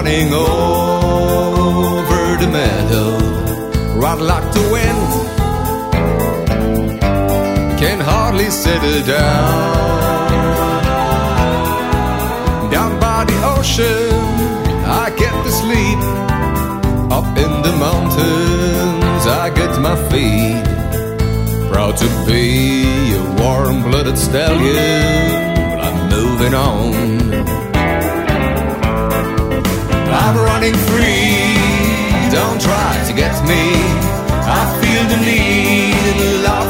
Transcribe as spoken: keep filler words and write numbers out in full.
running over the meadow, right like the wind, can hardly settle down. Down by the ocean, I get to sleep. Up in the mountains, I get my feet. Proud to be a warm-blooded stallion, but I'm moving on. I'm running free, don't try to get me. I feel the need and the love